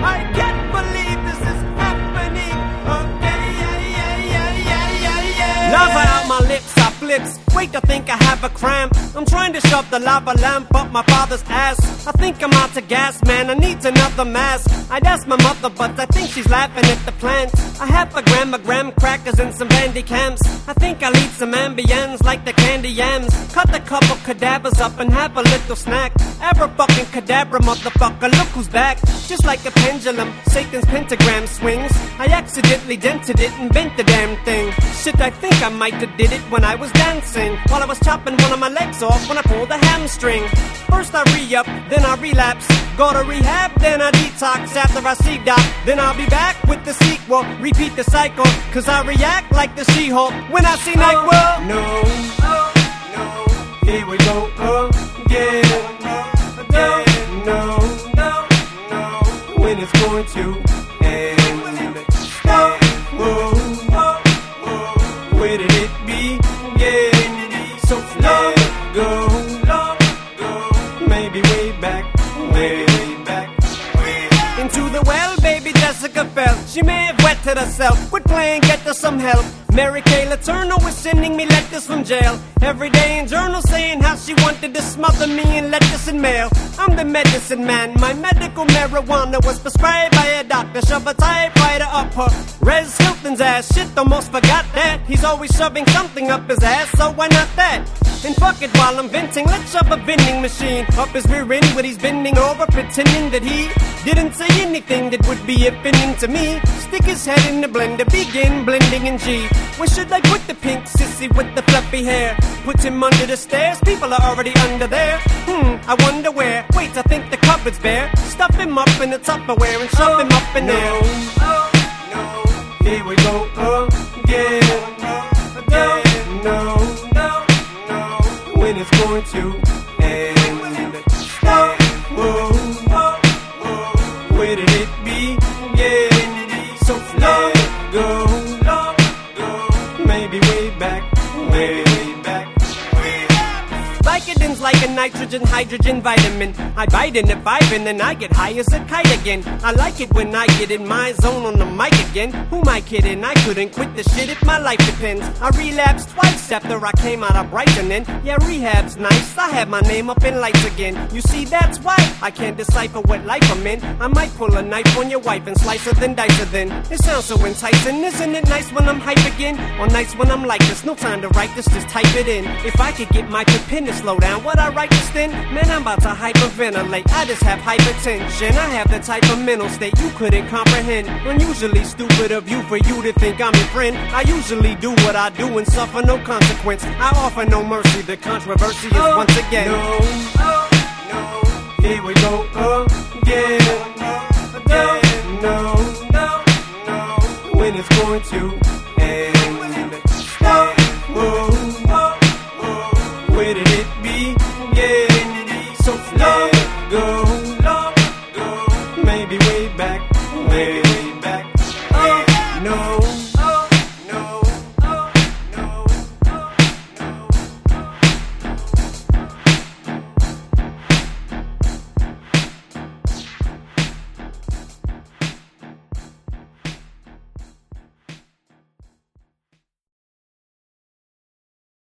I can't believe this is happening. Lava out my lips, I flips. Wait, I think I have a cramp. I'm trying to shove the lava lamp up my father's ass. I think I'm out to gas, man, I need another mask. I'd ask my mother, but I think she's laughing at the plants. I have a graham crackers and some bandy cams. I think I'll eat some ambience like the candy yams. Cut a couple cadavers up and have a little snack. Fucking cadabra, motherfucker, look who's back. Just like a pendulum, Satan's pentagram swings. I accidentally dented it and bent the damn thing. Shit, I think I might have did it when I was dancing, while I was chopping one of my legs off when I pulled a hamstring. First I re-up, then I relapse. Go to rehab, then I detox after I see doc. Then I'll be back with the sequel, repeat the cycle, cause I react like the She-Hulk when I see NyQuil. No, here we go again. No, when it's going to end. Where did it begin? So let go. Maybe way back, into the well, baby Jessica fell. She may have wetted herself. Quit playing, get her some help. Mary Kay Letourneau is sending me letters from jail. Every day in journals saying how she wanted to smother me in lettuce and mail. I'm the medicine man. My medical marijuana was prescribed by a doctor. Shove a typewriter up her Res Hilton's ass. Shit, almost forgot that. He's always shoving something up his ass, so why not that? And fuck it, while I'm venting, let's shove a vending machine up his rear end where he's bending over, pretending that he didn't say anything that would be offending to me. Stick his head in the blender, begin blending in G. Where should I put the pink sissy with the fluffy hair? Put him under the stairs, people are already under there. I wonder where. Wait, I think the cupboard's bare. Stuff him up in the Tupperware and shove him up in there. No, here we go again. No, when it's going to end. Where did it begin? So let go. Maybe way back. Vicodin's like a nitrogen, hydrogen vitamin. I bite in the vibin' and I get high as a kite again. I like it when I get in my zone on the mic again. Who am I kidding? I couldn't quit the shit if my life depends. I relapsed twice after I came out of Brighton and yeah, rehab's nice. I have my name up in lights again. You see, that's why I can't decipher what life I'm in. I might pull a knife on your wife and slice her then dice her then. It sounds so enticing. Isn't it nice when I'm hype again? Or nice when I'm like this? No time to write this, just type it in. If I could get my pen to slow down, would I write this then? Man, I'm about to hyperventilate. I just have hypertension. I have the type of mental state you couldn't comprehend. Unusually stupid of you for you to think I'm your friend. I usually do what I do and suffer no consequence. I offer no mercy. The controversy is once again. No, here we go again. No, when it's going to end. Where did it